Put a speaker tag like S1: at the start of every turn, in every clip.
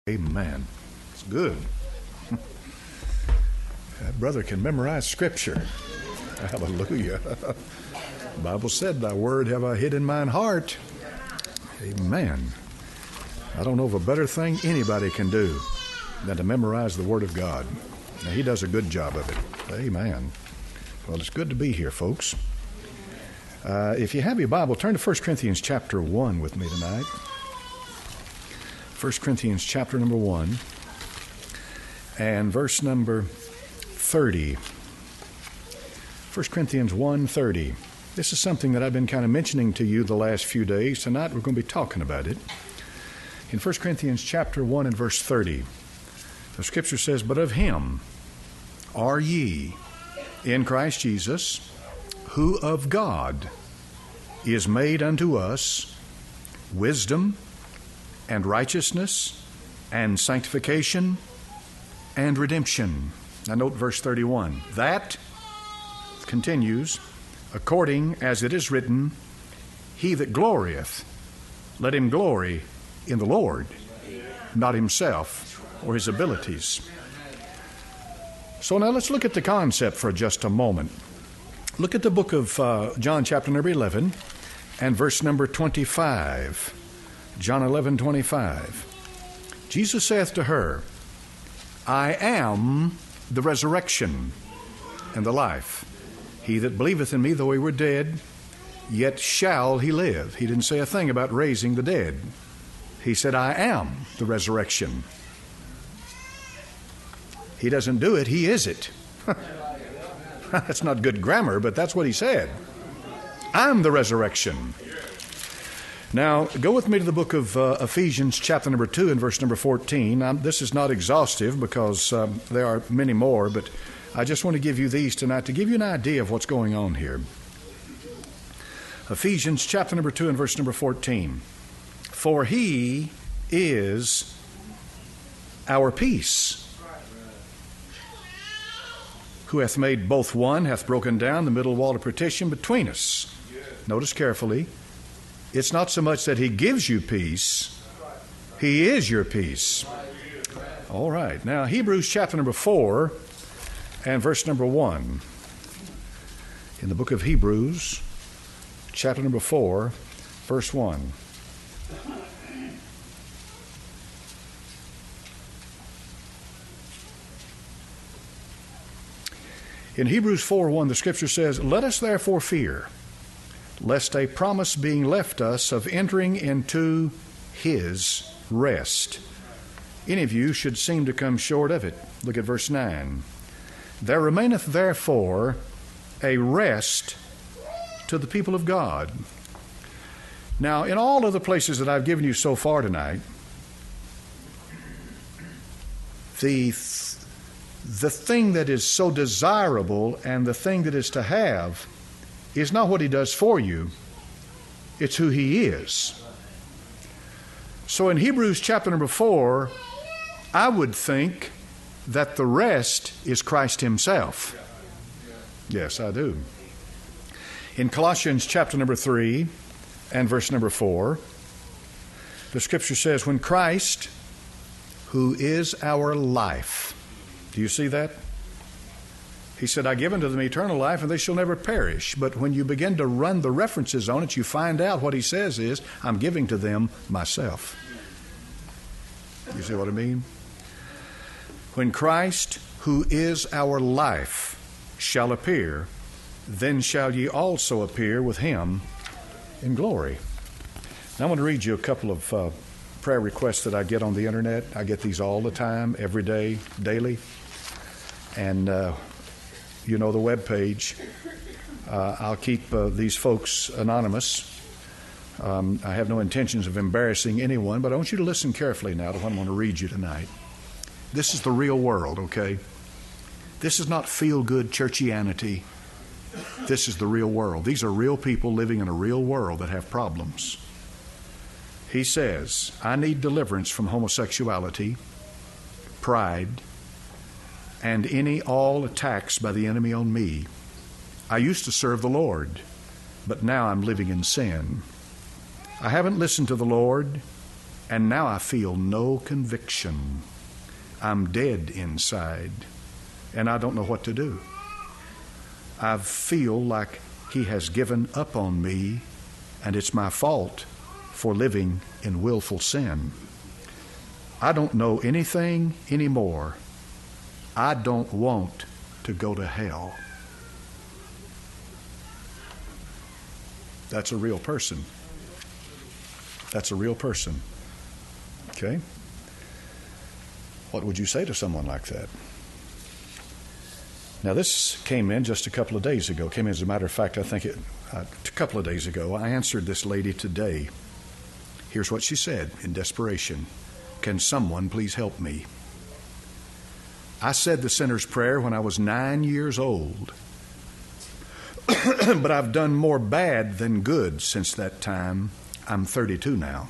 S1: Amen. It's good. That brother can memorize Scripture. Hallelujah. The Bible said, "Thy word have I hid in mine heart." Amen. I don't know of a better thing anybody can do than to memorize the Word of God. Now, he does a good job of it. Amen. Well, it's good to be here, folks. If you have your Bible, turn to 1 Corinthians chapter 1 with me tonight. 1 Corinthians chapter number 1 and verse number 30. 1 Corinthians 1:30. This is something that I've been kind of mentioning to you the last few days. Tonight we're going to be talking about it. In 1 Corinthians chapter 1 and verse 30, the Scripture says, "But of him are ye in Christ Jesus, who of God is made unto us wisdom and righteousness and sanctification and redemption." Now note verse 31. "That," continues, "according as it is written, he that glorieth, let him glory in the Lord, not himself or his abilities." So now let's look at the concept for just a moment. Look at the book of John chapter number 11 and verse number 25. John 11:25. "Jesus saith to her, I am the resurrection and the life. He that believeth in me, though he were dead, yet shall he live." He didn't say a thing about raising the dead. He said, "I am the resurrection." He doesn't do it, he is it. That's not good grammar, but that's what he said. I'm the resurrection. Now, go with me to the book of Ephesians chapter number 2 and verse number 14. This is not exhaustive because there are many more, but I just want to give you these tonight to give you an idea of what's going on here. Ephesians chapter number 2 and verse number 14. "For he is our peace, who hath made both one, hath broken down the middle wall of partition between us." Notice carefully. It's not so much that he gives you peace, he is your peace. All right. Now, Hebrews chapter number 4 and verse number 1. In the book of Hebrews, chapter number 4, verse 1. In Hebrews 4:1, the Scripture says, "Let us therefore fear, lest a promise being left us of entering into his rest, any of you should seem to come short of it." Look at verse 9. "There remaineth therefore a rest to the people of God." Now, in all of the places that I've given you so far tonight, the thing that is so desirable and the thing that is to have is not what he does for you, it's who he is. So in Hebrews chapter number 4, I would think that the rest is Christ himself. Yes, I do. In Colossians chapter number 3 and verse number 4, the Scripture says, "When Christ, who is our life," do you see that? He said, "I give unto them eternal life, and they shall never perish." But when you begin to run the references on it, you find out what he says is, "I'm giving to them myself." You see what I mean? "When Christ, who is our life, shall appear, then shall ye also appear with him in glory." Now I want to read you a couple of prayer requests that I get on the internet. I get these all the time, every day, daily. And you know the web page. I'll keep these folks anonymous. I have no intentions of embarrassing anyone, but I want you to listen carefully now to what I'm going to read you tonight. This is the real world, okay? This is not feel-good churchianity. This is the real world. These are real people living in a real world that have problems. He says, "I need deliverance from homosexuality, pride, and all attacks by the enemy on me. I used to serve the Lord, but now I'm living in sin. I haven't listened to the Lord, and now I feel no conviction. I'm dead inside, and I don't know what to do. I feel like He has given up on me, and it's my fault for living in willful sin. I don't know anything anymore. I don't want to go to hell. That's a real person. That's a real person. Okay? What would you say to someone like that? Now, this came in just a couple of days ago. Came in, as a matter of fact, I think a couple of days ago. I answered this lady today. Here's what she said in desperation. Can someone please help me? I said the sinner's prayer when I was 9 years old. But I've done more bad than good since that time. I'm 32 now.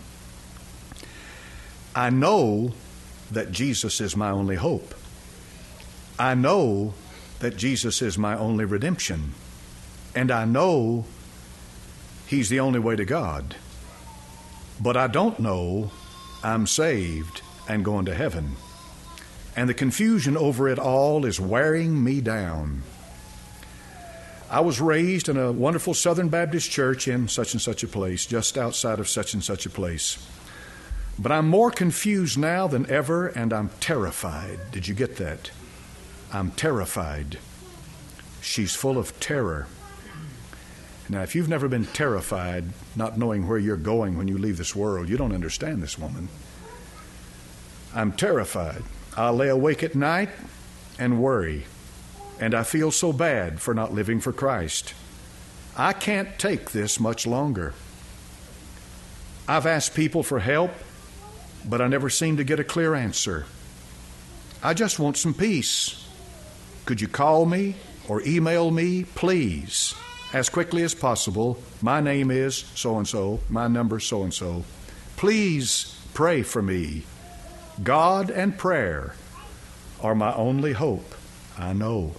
S1: I know that Jesus is my only hope. I know that Jesus is my only redemption. And I know He's the only way to God. But I don't know I'm saved and going to heaven. And the confusion over it all is wearing me down. I was raised in a wonderful Southern Baptist church in such and such a place, just outside of such and such a place. But I'm more confused now than ever, and I'm terrified. Did you get that? I'm terrified. She's full of terror. Now, if you've never been terrified, not knowing where you're going when you leave this world, you don't understand this woman. I'm terrified. I lay awake at night and worry. And I feel so bad for not living for Christ. I can't take this much longer. I've asked people for help, but I never seem to get a clear answer. I just want some peace. Could you call me or email me, please, as quickly as possible? My name is so-and-so, my number so-and-so. Please pray for me. God and prayer are my only hope, I know.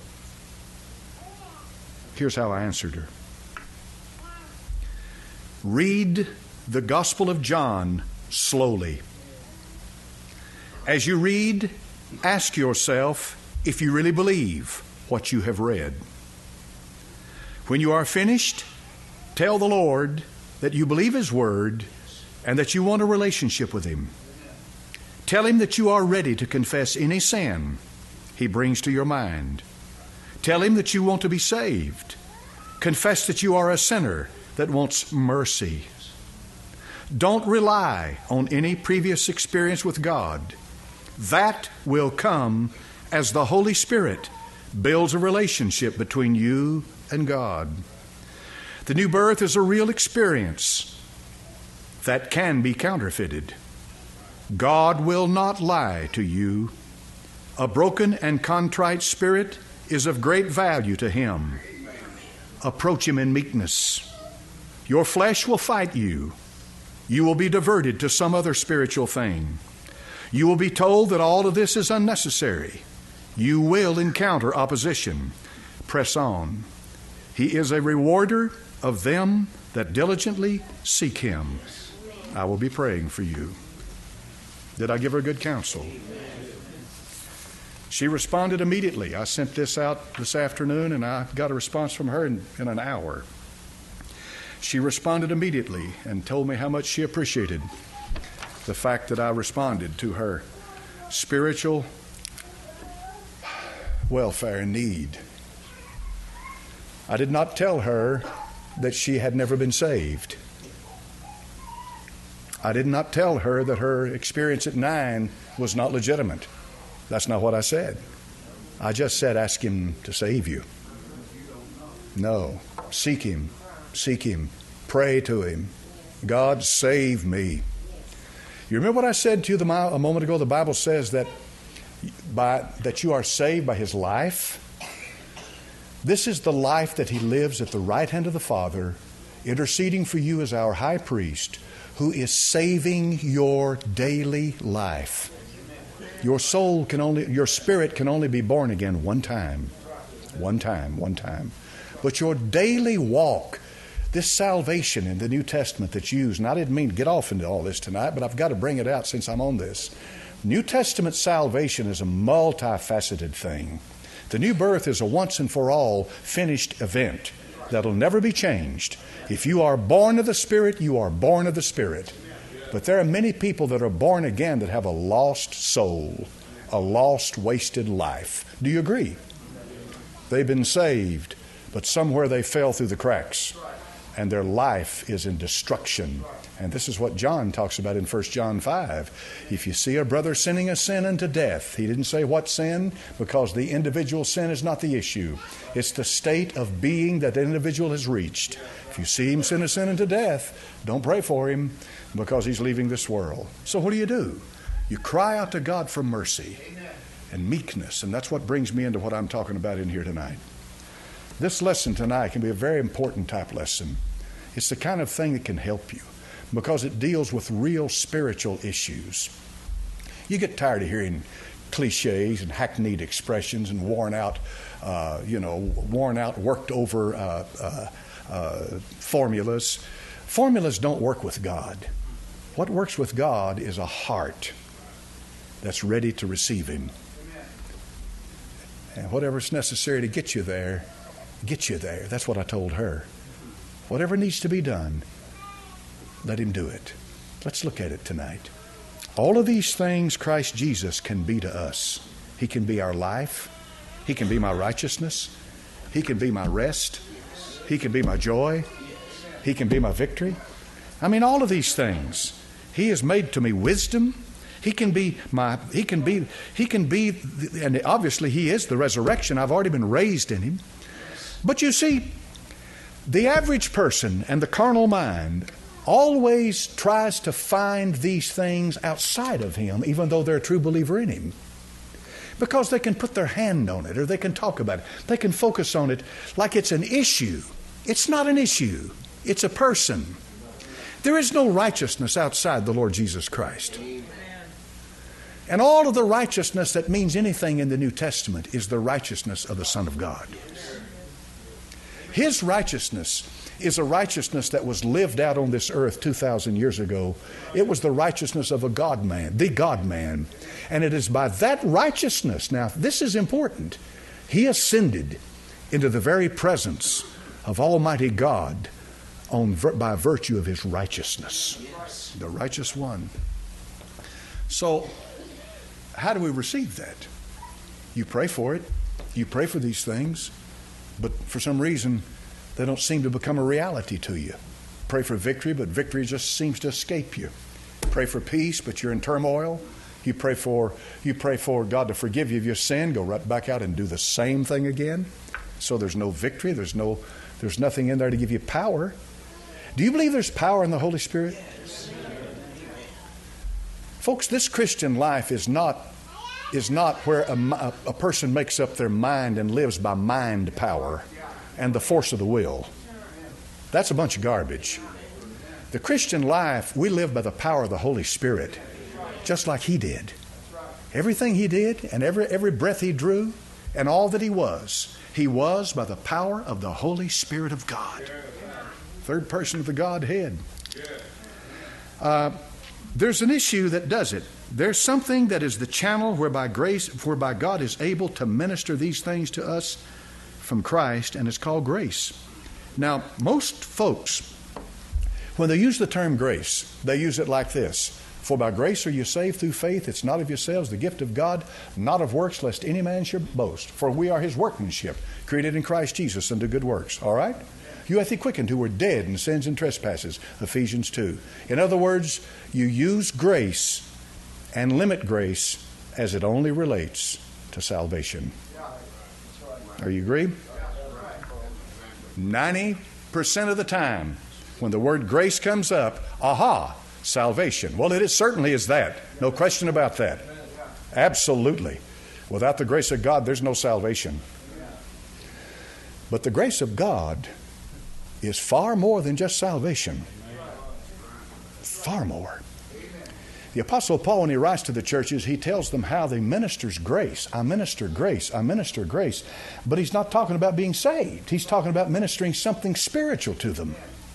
S1: Here's how I answered her. Read the Gospel of John slowly. As you read, ask yourself if you really believe what you have read. When you are finished, tell the Lord that you believe His Word and that you want a relationship with Him. Tell Him that you are ready to confess any sin He brings to your mind. Tell Him that you want to be saved. Confess that you are a sinner that wants mercy. Don't rely on any previous experience with God. That will come as the Holy Spirit builds a relationship between you and God. The new birth is a real experience that can be counterfeited. God will not lie to you. A broken and contrite spirit is of great value to Him. Approach Him in meekness. Your flesh will fight you. You will be diverted to some other spiritual thing. You will be told that all of this is unnecessary. You will encounter opposition. Press on. He is a rewarder of them that diligently seek Him. I will be praying for you. Did I give her good counsel? She responded immediately. I sent this out this afternoon, and I got a response from her in an hour. She responded immediately and told me how much she appreciated the fact that I responded to her spiritual welfare and need. I did not tell her that she had never been saved. I did not tell her that her experience at 9 was not legitimate. That's not what I said. I just said, ask Him to save you. No. Seek Him. Seek Him. Pray to Him. God, save me. You remember what I said to you a moment ago? The Bible says that you are saved by His life. This is the life that He lives at the right hand of the Father, interceding for you as our high priest, who is saving your daily life. Your spirit can only be born again one time. But your daily walk, This salvation in the New Testament that's used, and I didn't mean to get off into all this tonight, but I've got to bring it out since I'm on this. New Testament salvation is a multifaceted thing. The new birth is a once and for all finished event that'll never be changed. If you are born of the Spirit, you are born of the Spirit. But there are many people that are born again that have a lost soul, a lost, wasted life. Do you agree? They've been saved, but somewhere they fell through the cracks, and their life is in destruction. And this is what John talks about in 1 John 5. If you see a brother sinning a sin unto death, he didn't say what sin, because the individual sin is not the issue. It's the state of being that the individual has reached. If you see him sin a sin unto death, don't pray for him, because he's leaving this world. So what do? You cry out to God for mercy and meekness, and that's what brings me into what I'm talking about in here tonight. This lesson tonight can be a very important type lesson. It's the kind of thing that can help you because it deals with real spiritual issues. You get tired of hearing cliches and hackneyed expressions and worn out, worked over formulas. Formulas don't work with God. What works with God is a heart that's ready to receive Him. And whatever's necessary to get you there, get you there. That's what I told her. Whatever needs to be done, let Him do it. Let's look at it tonight. All of these things Christ Jesus can be to us. He can be our life. He can be my righteousness. He can be my rest. He can be my joy. He can be my victory. I mean, all of these things. He has made to me wisdom. He can be, and obviously He is the resurrection. I've already been raised in Him. But you see, the average person and the carnal mind always tries to find these things outside of Him, even though they're a true believer in Him. Because they can put their hand on it, or they can talk about it. They can focus on it like it's an issue. It's not an issue. It's a person. There is no righteousness outside the Lord Jesus Christ. And all of the righteousness that means anything in the New Testament is the righteousness of the Son of God. His righteousness is a righteousness that was lived out on this earth 2,000 years ago. It was the righteousness of a God-man, the God-man. And it is by that righteousness, now this is important, He ascended into the very presence of Almighty God by virtue of His righteousness, the righteous one. So, how do we receive that? You pray for it. You pray for these things. But for some reason, they don't seem to become a reality to you. Pray for victory, but victory just seems to escape you. Pray for peace, but you're in turmoil. You pray for God to forgive you of your sin. Go right back out and do the same thing again. So there's no victory. There's nothing in there to give you power. Do you believe there's power in the Holy Spirit? Folks, this Christian life is not where a person makes up their mind and lives by mind power and the force of the will. That's a bunch of garbage. The Christian life, we live by the power of the Holy Spirit, just like He did. Everything He did and every breath He drew and all that He was by the power of the Holy Spirit of God. Third person of the Godhead. There's an issue that does it. There's something that is the channel whereby God is able to minister these things to us from Christ, and it's called grace. Now, most folks, when they use the term grace, they use it like this. For by grace are you saved through faith. It's not of yourselves, the gift of God, not of works, lest any man should boast. For we are His workmanship, created in Christ Jesus unto good works. All right? You hath He quickened who were dead in sins and trespasses. Ephesians 2. In other words, you use grace and limit grace as it only relates to salvation. Are you agree? 90% of the time, when the word grace comes up, salvation. Well, it certainly is that. No question about that. Absolutely. Without the grace of God, there's no salvation. But the grace of God is far more than just salvation. Far more. The Apostle Paul, when he writes to the churches, he tells them how he ministers grace. I minister grace. I minister grace. But he's not talking about being saved. He's talking about ministering something spiritual to them.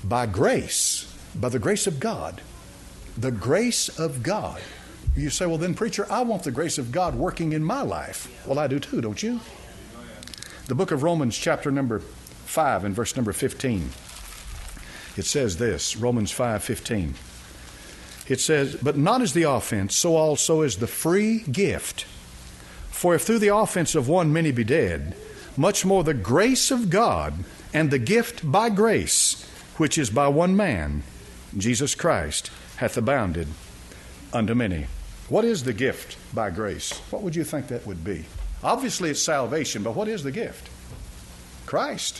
S1: by grace, by the grace of God. The grace of God. You say, well then, preacher, I want the grace of God working in my life. Well, I do too, don't you? The book of Romans chapter number 5 and verse number 15. It says this, Romans 5:15. It says, but not as the offense, so also is the free gift. For if through the offense of one many be dead, much more the grace of God and the gift by grace, which is by one man, Jesus Christ, hath abounded unto many. What is the gift by grace? What would you think that would be? Obviously it's salvation, but what is the gift? Christ.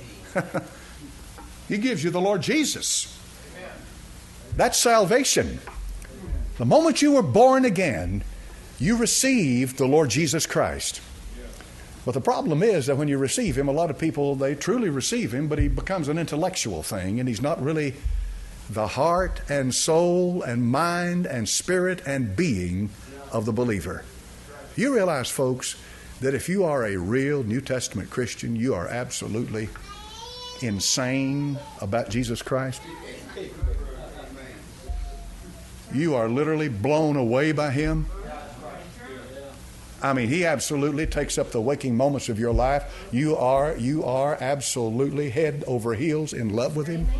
S1: He gives you the Lord Jesus. That's salvation. The moment you were born again, you received the Lord Jesus Christ. But the problem is that when you receive Him, a lot of people, they truly receive Him, but He becomes an intellectual thing, and He's not really the heart and soul and mind and spirit and being of the believer. You realize, folks, that if you are a real New Testament Christian, you are absolutely insane about Jesus Christ. You are literally blown away by Him. I mean, He absolutely takes up the waking moments of your life. You are absolutely head over heels in love with Him.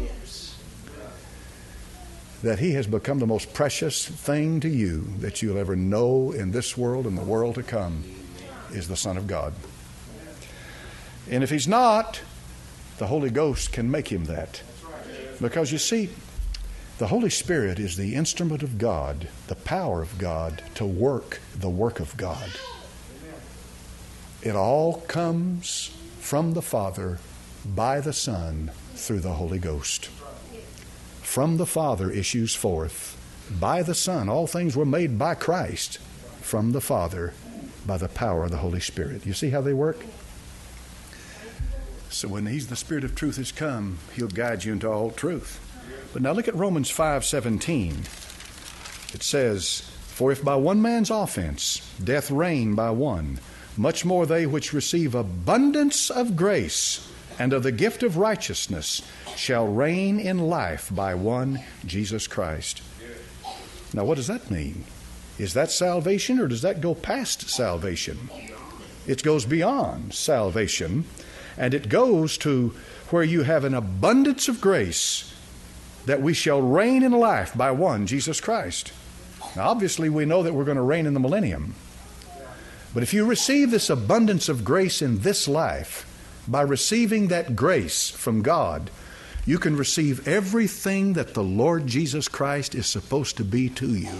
S1: That He has become the most precious thing to you that you'll ever know in this world and the world to come is the Son of God. And if He's not, the Holy Ghost can make Him that. Because you see, the Holy Spirit is the instrument of God, the power of God to work the work of God. It all comes from the Father, by the Son, through the Holy Ghost. From the Father issues forth, by the Son. All things were made by Christ, from the Father, by the power of the Holy Spirit. You see how they work? So when He's the Spirit of truth has come, He'll guide you into all truth. But now look at Romans 5:17. It says, for if by one man's offense death reigned by one, much more they which receive abundance of grace and of the gift of righteousness shall reign in life by one, Jesus Christ. Now what does that mean? Is that salvation, or does that go past salvation? It goes beyond salvation, and it goes to where you have an abundance of grace that we shall reign in life by one, Jesus Christ. Now obviously we know that we're going to reign in the millennium. But if you receive this abundance of grace in this life, by receiving that grace from God, you can receive everything that the Lord Jesus Christ is supposed to be to you.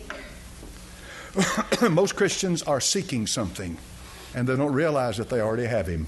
S1: Most Christians are seeking something, and they don't realize that they already have Him.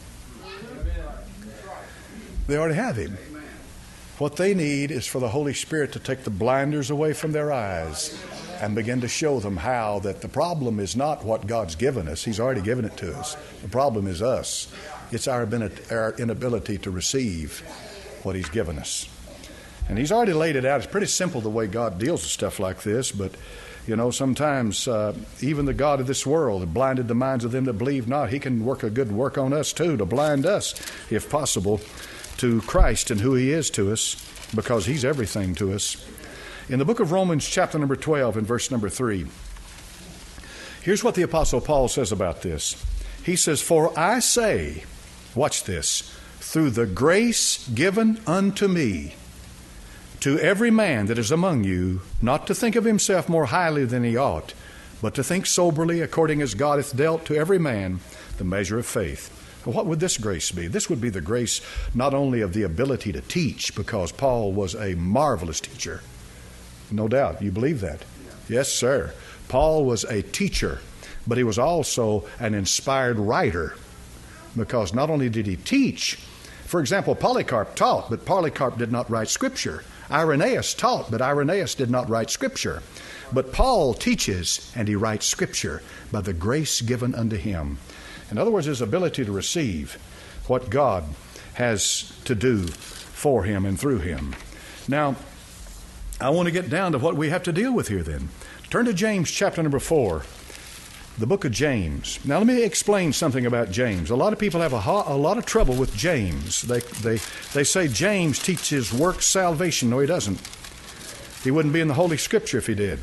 S1: They already have Him. What they need is for the Holy Spirit to take the blinders away from their eyes and begin to show them how that the problem is not what God's given us. He's already given it to us. The problem is us. It's our inability to receive what He's given us. And He's already laid it out. It's pretty simple the way God deals with stuff like this, but you know, sometimes even the God of this world has blinded the minds of them that believe not. He can work a good work on us too, to blind us, if possible, to Christ and who He is to us, because He's everything to us. In the book of Romans chapter number 12 and verse number 3, here's what the Apostle Paul says about this. He says, for I say, watch this, through the grace given unto me, to every man that is among you, not to think of himself more highly than he ought, but to think soberly, according as God hath dealt to every man the measure of faith. Well, what would this grace be? This would be the grace not only of the ability to teach, because Paul was a marvelous teacher. No doubt. You believe that? Yes, sir. Paul was a teacher, but he was also an inspired writer, because not only did he teach, for example, Polycarp taught, but Polycarp did not write Scripture. Irenaeus taught, but Irenaeus did not write Scripture. But Paul teaches, and he writes Scripture by the grace given unto him. In other words, his ability to receive what God has to do for him and through him. Now, I want to get down to what we have to deal with here then. Turn to James chapter number 4. The book of James. Now let me explain something about James. A lot of people have a lot of trouble with James. They say James teaches works salvation. No, he doesn't. He wouldn't be in the Holy Scripture if he did.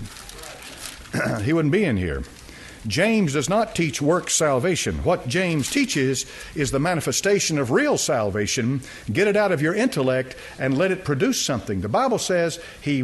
S1: He wouldn't be in here. James does not teach works salvation. What James teaches is the manifestation of real salvation. Get it out of your intellect and let it produce something. The Bible says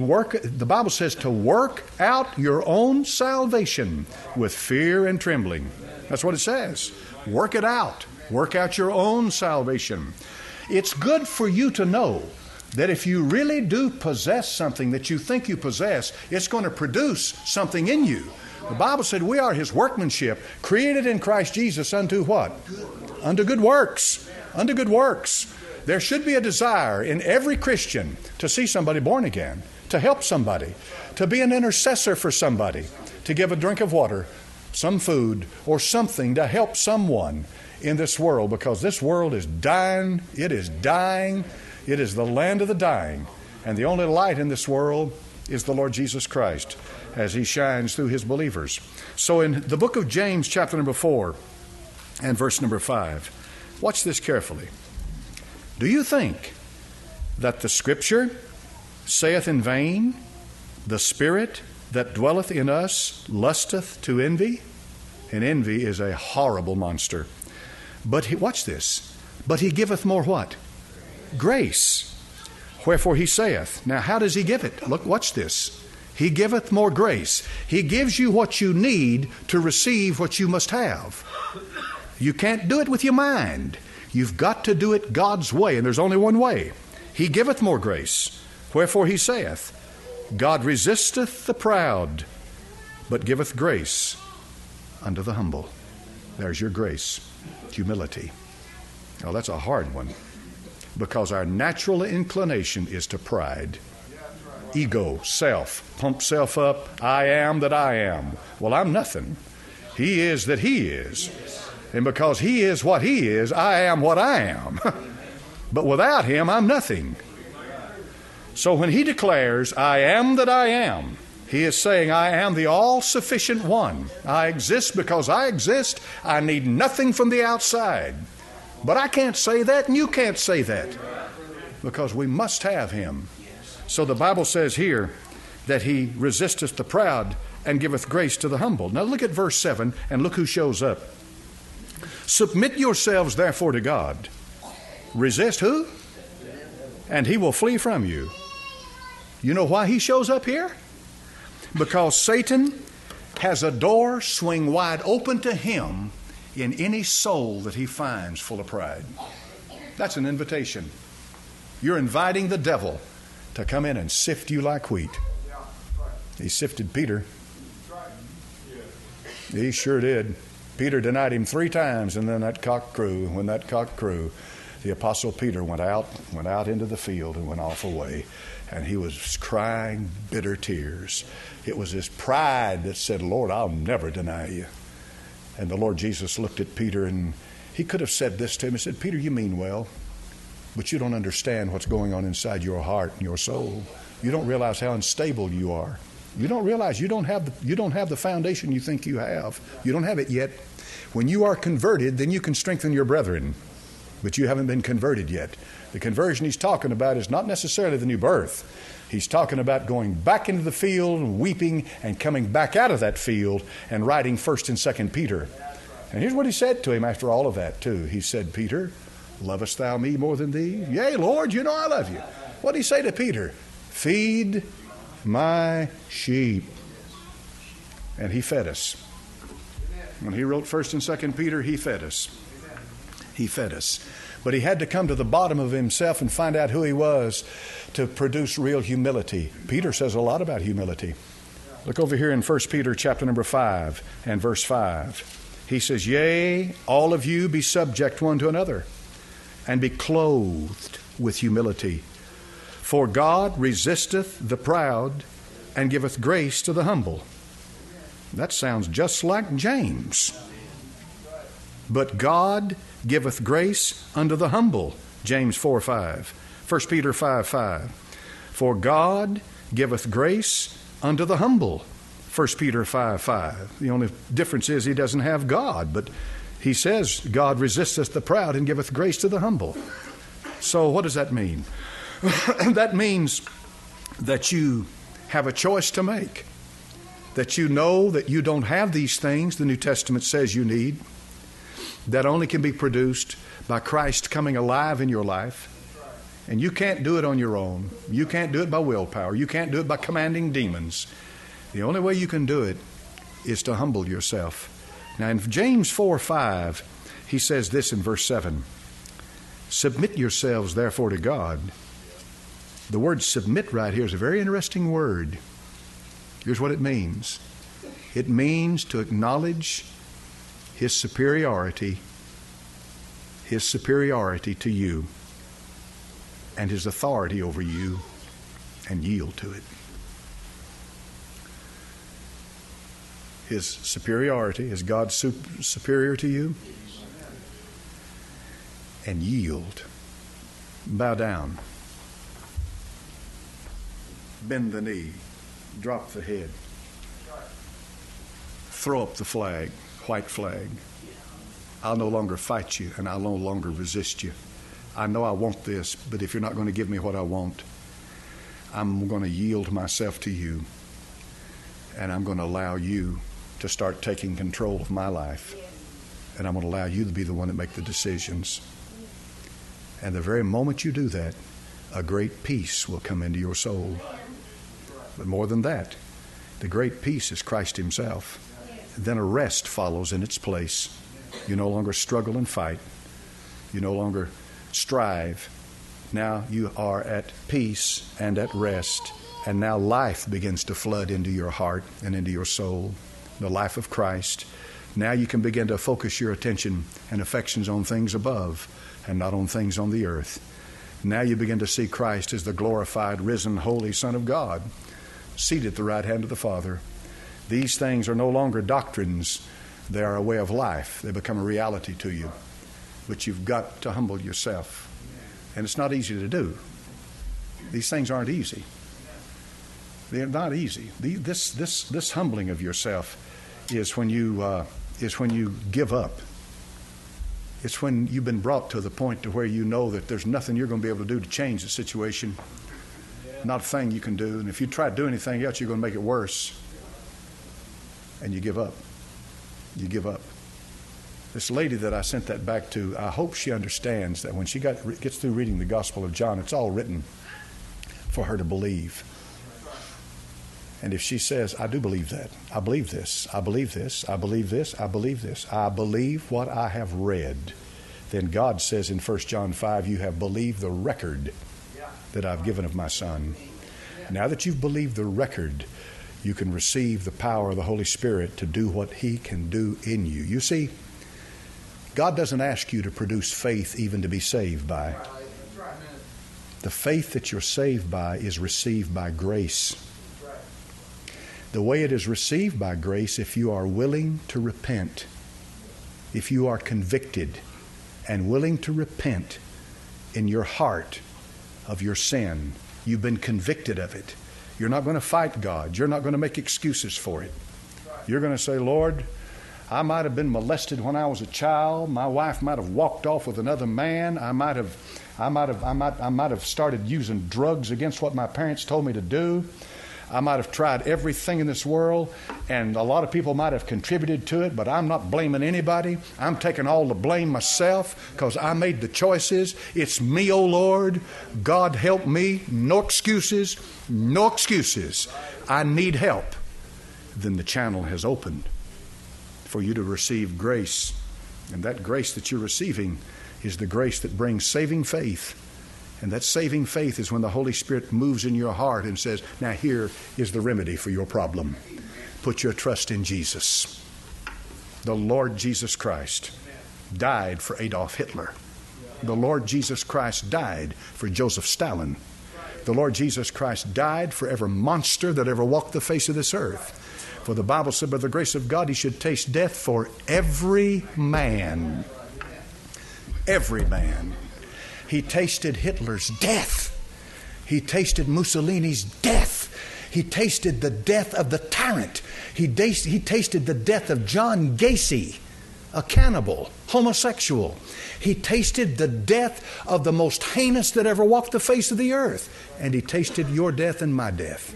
S1: to work out your own salvation with fear and trembling. That's what it says. Work it out. Work out your own salvation. It's good for you to know that if you really do possess something that you think you possess, it's going to produce something in you. The Bible said we are His workmanship, created in Christ Jesus unto what? Unto good works. Unto good works. There should be a desire in every Christian to see somebody born again, to help somebody, to be an intercessor for somebody, to give a drink of water, some food, or something to help someone in this world, because this world is dying. It is dying. It is the land of the dying. And the only light in this world is the Lord Jesus Christ as He shines through His believers. So in the book of James, chapter number 4 and verse number 5, watch this carefully. Do you think that the Scripture saith in vain, the Spirit that dwelleth in us lusteth to envy? And envy is a horrible monster. But watch this. But He giveth more what? Grace. Wherefore He saith. Now how does He give it? Look, watch this. He giveth more grace. He gives you what you need to receive what you must have. You can't do it with your mind. You've got to do it God's way, and there's only one way. He giveth more grace. Wherefore He saith, God resisteth the proud, but giveth grace unto the humble. There's your grace. Humility. Now that's a hard one, because our natural inclination is to pride. Ego, self, pump self up. I am that I am. Well, I'm nothing. He is that He is. And because He is what He is, I am what I am. But without Him, I'm nothing. So when He declares, I am that I am, He is saying, I am the all-sufficient one. I exist because I exist. I need nothing from the outside. But I can't say that, and you can't say that, because we must have Him. So the Bible says here that He resisteth the proud and giveth grace to the humble. Now look at verse 7 and look who shows up. Submit yourselves therefore to God. Resist who? And He will flee from you. You know why He shows up here? Because Satan has a door swing wide open to him in any soul that he finds full of pride. That's an invitation. You're inviting the devil to come in and sift you like wheat. He sifted Peter. He sure did. Peter denied Him 3 times, and then that cock crew. When that cock crew, the Apostle Peter went out into the field and went off away. And he was crying bitter tears. It was his pride that said, Lord, I'll never deny you. And the Lord Jesus looked at Peter, and He could have said this to him. He said, Peter, you mean well, but you don't understand what's going on inside your heart and your soul. You don't realize how unstable you are. You don't realize you don't have the foundation you think you have. You don't have it yet. When you are converted, then you can strengthen your brethren. But you haven't been converted yet. The conversion He's talking about is not necessarily the new birth. He's talking about going back into the field and weeping and coming back out of that field and writing 1st and 2nd Peter. And here's what He said to him after all of that too. He said, Peter, lovest thou me more than thee? Yea, Lord, you know I love you. What did He say to Peter? Feed my sheep. And He fed us. When He wrote 1st and 2nd Peter, He fed us. He fed us. But he had to come to the bottom of himself and find out who he was to produce real humility. Peter says a lot about humility. Look over here in 1 Peter chapter number 5 and verse 5. He says, yea, all of you be subject one to another, and be clothed with humility. For God resisteth the proud, and giveth grace to the humble. That sounds just like James. But God giveth grace unto the humble. James 4:5. 1 Peter 5:5. For God giveth grace unto the humble. 1 Peter 5:5. The only difference is he doesn't have God, but he says, God resisteth the proud and giveth grace to the humble. So what does that mean? That means that you have a choice to make, that you know that you don't have these things the New Testament says you need, that only can be produced by Christ coming alive in your life. And you can't do it on your own. You can't do it by willpower. You can't do it by commanding demons. The only way you can do it is to humble yourself. Now in James 4:5, he says this in verse 7. Submit yourselves therefore to God. The word submit right here is a very interesting word. Here's what it means. It means to acknowledge his superiority to you and his authority over you, and yield to it. His superiority, is God superior to you? And yield. Bow down. Bend the knee. Drop the head. Throw up the flag, white flag. I'll no longer fight you, and I'll no longer resist you. I know I want this, but if you're not going to give me what I want, I'm going to yield myself to you, and I'm going to allow you to start taking control of my life, and I'm going to allow you to be the one that make the decisions. And the very moment you do that, a great peace will come into your soul. But more than that, the great peace is Christ himself. Then a rest follows in its place. You no longer struggle and fight. You no longer strive. Now you are at peace and at rest, and now life begins to flood into your heart and into your soul, the life of Christ. Now you can begin to focus your attention and affections on things above and not on things on the earth. Now you begin to see Christ as the glorified, risen, holy Son of God, seated at the right hand of the Father. These things are no longer doctrines. They are a way of life. They become a reality to you. But you've got to humble yourself. And it's not easy to do. These things aren't easy. They're not easy. This humbling of yourself is when you give up. It's when you've been brought to the point to where you know that there's nothing you're going to be able to do to change the situation. Not a thing you can do. And if you try to do anything else, you're going to make it worse. And you give up. You give up. This lady that I sent that back to, I hope she understands that when she gets through reading the Gospel of John, it's all written for her to believe. And if she says, I do believe that, I believe this, I believe this, I believe this, I believe this, I believe what I have read, then God says in 1 John 5, you have believed the record that I've given of my Son. Now that you've believed the record, you can receive the power of the Holy Spirit to do what he can do in you. You see, God doesn't ask you to produce faith even to be saved by. The faith that you're saved by is received by grace. The way it is received by grace, if you are willing to repent, if you are convicted and willing to repent in your heart of your sin, you've been convicted of it. You're not going to fight God. You're not going to make excuses for it. You're going to say, Lord, I might have been molested when I was a child. My wife might have walked off with another man. I might have started using drugs against what my parents told me to do. I might have tried everything in this world, and a lot of people might have contributed to it, but I'm not blaming anybody. I'm taking all the blame myself because I made the choices. It's me, oh Lord. God help me. No excuses. No excuses. I need help. Then the channel has opened for you to receive grace. And that grace that you're receiving is the grace that brings saving faith. And that saving faith is when the Holy Spirit moves in your heart and says, now here is the remedy for your problem. Put your trust in Jesus. The Lord Jesus Christ died for Adolf Hitler. The Lord Jesus Christ died for Joseph Stalin. The Lord Jesus Christ died for every monster that ever walked the face of this earth. For the Bible said, by the grace of God, he should taste death for every man. Every man. He tasted Hitler's death. He tasted Mussolini's death. He tasted the death of the tyrant. He tasted the death of John Gacy, a cannibal, homosexual. He tasted the death of the most heinous that ever walked the face of the earth. And he tasted your death and my death.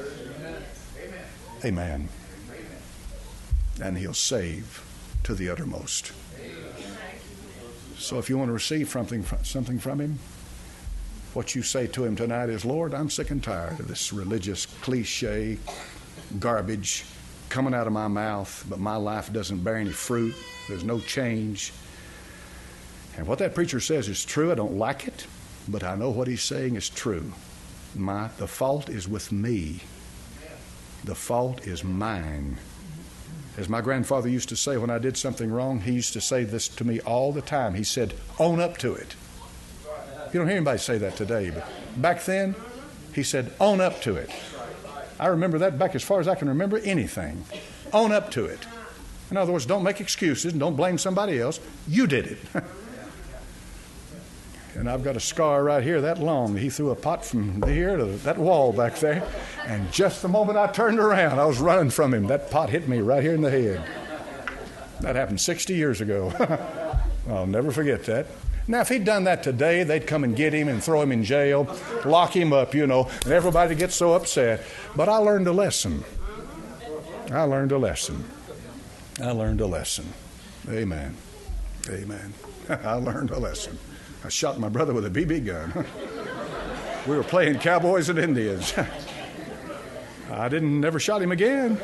S1: Amen. And he'll save to the uttermost. So if you want to receive something from him, what you say to him tonight is, Lord, I'm sick and tired of this religious cliche garbage coming out of my mouth, but my life doesn't bear any fruit. There's no change. And what that preacher says is true. I don't like it, but I know what he's saying is true. The fault is with me. The fault is mine. As my grandfather used to say when I did something wrong, he used to say this to me all the time. He said, own up to it. You don't hear anybody say that today, but back then, he said, own up to it. I remember that back as far as I can remember anything. Own up to it. In other words, don't make excuses and don't blame somebody else. You did it. And I've got a scar right here that long. He threw a pot from here to that wall back there. And just the moment I turned around, I was running from him. That pot hit me right here in the head. That happened 60 years ago. I'll never forget that. Now, if he'd done that today, they'd come and get him and throw him in jail, lock him up, and everybody gets so upset. But I learned a lesson. I learned a lesson. Amen. Amen. I learned a lesson. I shot my brother with a BB gun. We were playing cowboys and Indians. I never shot him again.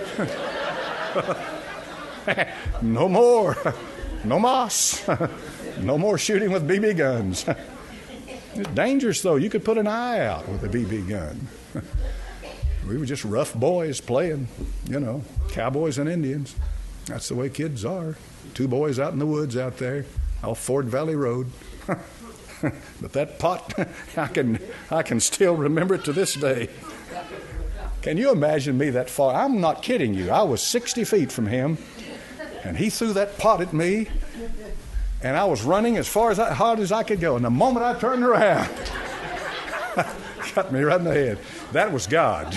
S1: No more. No mas. No more shooting with BB guns. It's dangerous, though. You could put an eye out with a BB gun. We were just rough boys playing, cowboys and Indians. That's the way kids are. Two boys out in the woods out there off Ford Valley Road. But that pot, I can still remember it to this day. Can you imagine me that far? I'm not kidding you. I was 60 feet from him, and he threw that pot at me, and I was running as hard as I could go. And the moment I turned around, got me right in the head. That was God.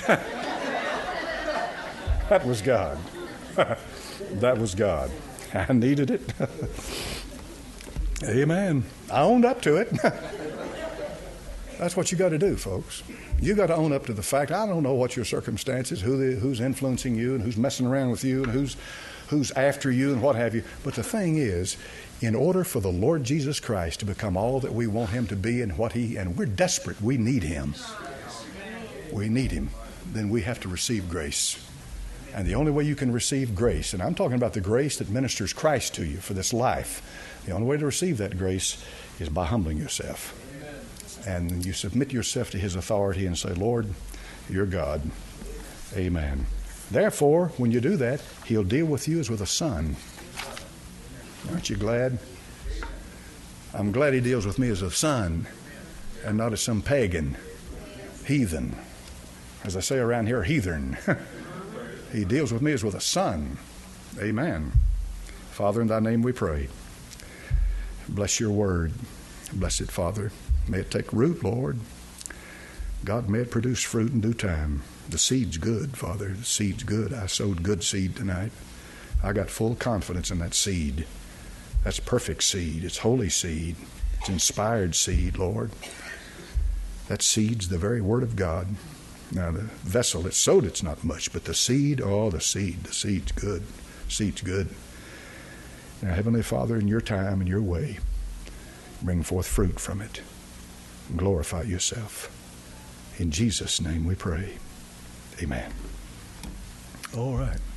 S1: That was God. That was God. I needed it. Amen. I owned up to it. That's what you got to do, folks. You got to own up to the fact. I don't know what your circumstances, who's influencing you, and who's messing around with you, and who's after you, and what have you. But the thing is, in order for the Lord Jesus Christ to become all that we want him to be and we're desperate, we need him. We need him. Then we have to receive grace. And the only way you can receive grace, and I'm talking about the grace that ministers Christ to you for this life, the only way to receive that grace is by humbling yourself. And you submit yourself to his authority and say, Lord, you're God. Amen. Therefore, when you do that, he'll deal with you as with a son. Aren't you glad? I'm glad he deals with me as a son and not as some pagan, heathen. As I say around here, heathen. He deals with me as with a son. Amen. Father, in thy name we pray. Bless your word. Bless it, Father. May it take root, Lord. God, may it produce fruit in due time. The seed's good, Father. The seed's good. I sowed good seed tonight. I got full confidence in that seed. That's perfect seed. It's holy seed. It's inspired seed, Lord. That seed's the very word of God. Now, the vessel that sowed it's not much, but the seed, the seed's good. Seed's good. Now, Heavenly Father, in your time and your way, bring forth fruit from it. Glorify yourself. In Jesus' name we pray. Amen. All right.